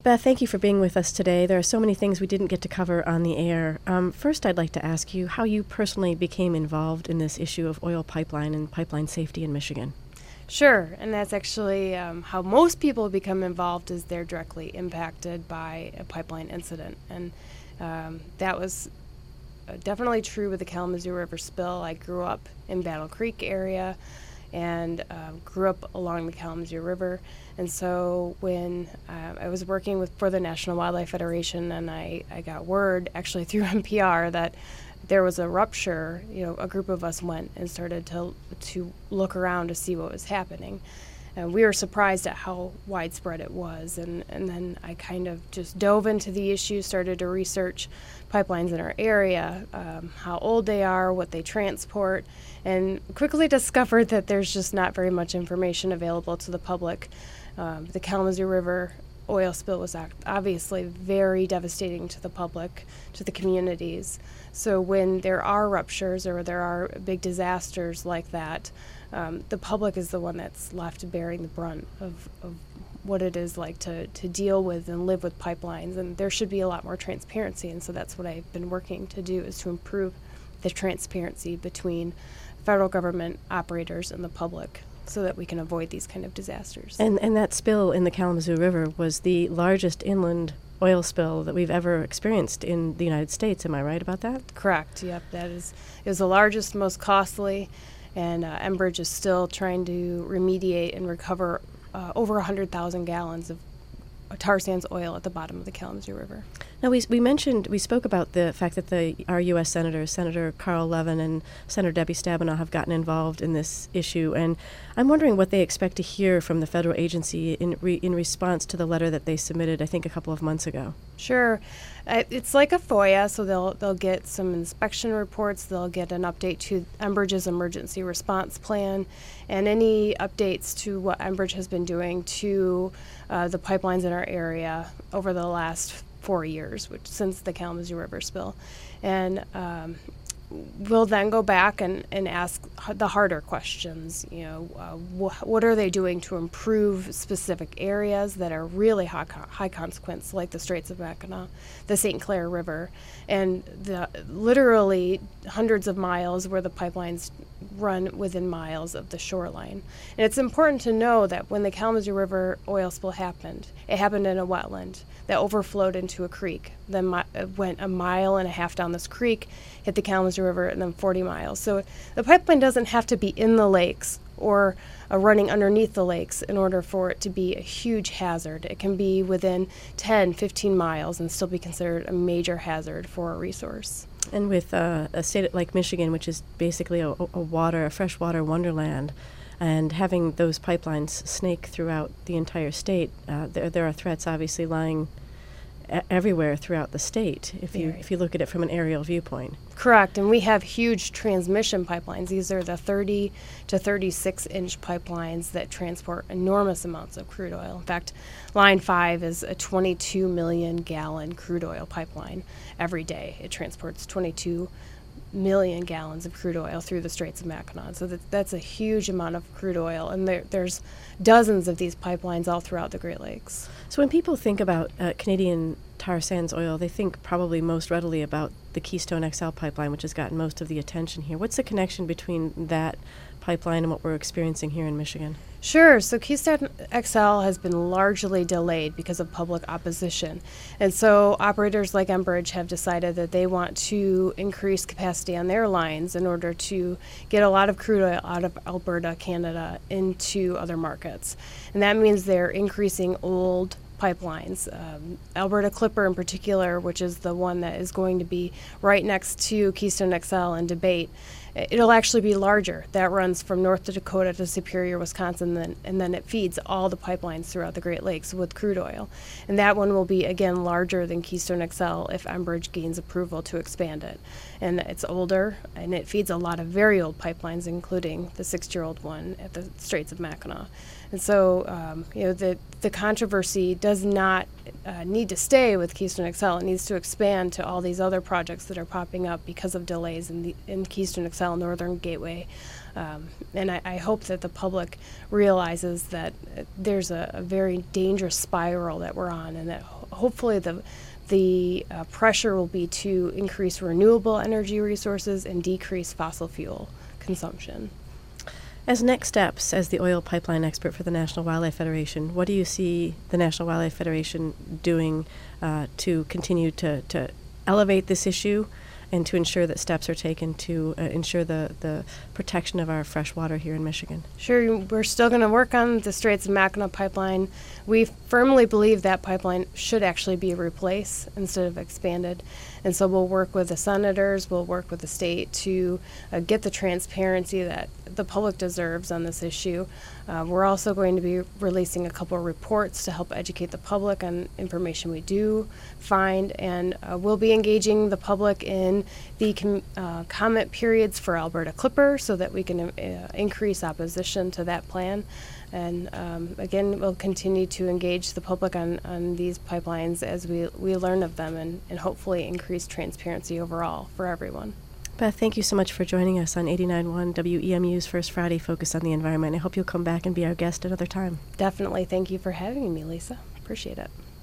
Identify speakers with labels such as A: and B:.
A: Beth, thank you for being with us today. There are so many things we didn't get to cover on the air. First, I'd like to ask you how you personally became involved in this issue of oil pipeline and pipeline safety in Michigan.
B: Sure, and that's actually how most people become involved, is they're directly impacted by a pipeline incident. And that was definitely true with the Kalamazoo River spill. I grew up in Battle Creek area and grew up along the Kalamazoo River. And so when I was working for the National Wildlife Federation, and I got word actually through NPR that there was a rupture, a group of us went and started to look around to see what was happening. And we were surprised at how widespread it was. And then I kind of just dove into the issue, started to research pipelines in our area, how old they are, what they transport, and quickly discovered that there's just not very much information available to the public. The Kalamazoo River oil spill was obviously very devastating to the public, to the communities. So when there are ruptures or there are big disasters like that, the public is the one that's left bearing the brunt of what it is like to deal with and live with pipelines. And there should be a lot more transparency. And so that's what I've been working to do, is to improve the transparency between federal government operators and the public, so that we can avoid these kind of disasters.
A: And that spill in the Kalamazoo River was the largest inland oil spill that we've ever experienced in the United States. Am I right about that?
B: Correct. Yep. It was the largest, most costly, and Enbridge is still trying to remediate and recover over 100,000 gallons of tar sands oil at the bottom of the Kalamazoo River.
A: Now, we spoke about the fact that our U.S. senators, Senator Carl Levin and Senator Debbie Stabenow, have gotten involved in this issue, and I'm wondering what they expect to hear from the federal agency in response to the letter that they submitted, I think, a couple of months ago.
B: Sure. It's like a FOIA, so they'll get some inspection reports, they'll get an update to Enbridge's emergency response plan, and any updates to what Enbridge has been doing to the pipelines in our area over the last 4 years, since the Kalamazoo River spill. And we'll then go back and ask the harder questions. What are they doing to improve specific areas that are really high consequence, like the Straits of Mackinac, the St. Clair River, and the literally hundreds of miles where the pipelines run within miles of the shoreline. And it's important to know that when the Kalamazoo River oil spill happened, it happened in a wetland that overflowed into a creek, then went a mile and a half down this creek, hit the Kalamazoo River, and then 40 miles. So the pipeline doesn't have to be in the lakes or running underneath the lakes in order for it to be a huge hazard. It can be within 10, 15 miles and still be considered a major hazard for a resource.
A: And with a state like Michigan, which is basically a freshwater wonderland, and having those pipelines snake throughout the entire state, there are threats obviously lying everywhere throughout the state, if you look at it from an aerial viewpoint.
B: Correct, and we have huge transmission pipelines. These are the 30 to 36-inch pipelines that transport enormous amounts of crude oil. In fact, Line 5 is a 22 million gallon crude oil pipeline every day. It transports 22 million gallons of crude oil through the Straits of Mackinac. So that's a huge amount of crude oil, and there's dozens of these pipelines all throughout the Great Lakes.
A: So when people think about Canadian tar sands oil, they think probably most readily about the Keystone XL pipeline, which has gotten most of the attention here. What's the connection between that pipeline and what we're experiencing here in Michigan?
B: Sure. So Keystone XL has been largely delayed because of public opposition. And so operators like Enbridge have decided that they want to increase capacity on their lines in order to get a lot of crude oil out of Alberta, Canada, into other markets. And that means they're increasing old pipelines. Alberta Clipper in particular, which is the one that is going to be right next to Keystone XL in debate, it'll actually be larger. That runs from North Dakota to Superior, Wisconsin, and then it feeds all the pipelines throughout the Great Lakes with crude oil. And that one will be, again, larger than Keystone XL if Enbridge gains approval to expand it. And it's older, and it feeds a lot of very old pipelines, including the 6-year-old one at the Straits of Mackinac. And so, the controversy does not need to stay with Keystone XL. It needs to expand to all these other projects that are popping up because of delays in Keystone XL, Northern Gateway, And I hope that the public realizes that there's a very dangerous spiral that we're on, and that hopefully the pressure will be to increase renewable energy resources and decrease fossil fuel consumption.
A: As next steps, as the oil pipeline expert for the National Wildlife Federation, what do you see the National Wildlife Federation doing to continue to elevate this issue and to ensure that steps are taken to ensure the protection of our fresh water here in Michigan?
B: Sure, we're still going to work on the Straits of Mackinac pipeline. We firmly believe that pipeline should actually be replaced instead of expanded. And so we'll work with the senators, we'll work with the state to get the transparency that the public deserves on this issue. We're also going to be releasing a couple of reports to help educate the public on information we do find, and we'll be engaging the public in the comment periods for Alberta Clipper so that we can increase opposition to that plan. And again, we'll continue to engage the public on these pipelines as we learn of them, and hopefully increase transparency overall for everyone.
A: Beth, thank you so much for joining us on 89.1 WEMU's First Friday Focus on the Environment. I hope you'll come back and be our guest another time.
B: Definitely. Thank you for having me, Lisa. Appreciate it.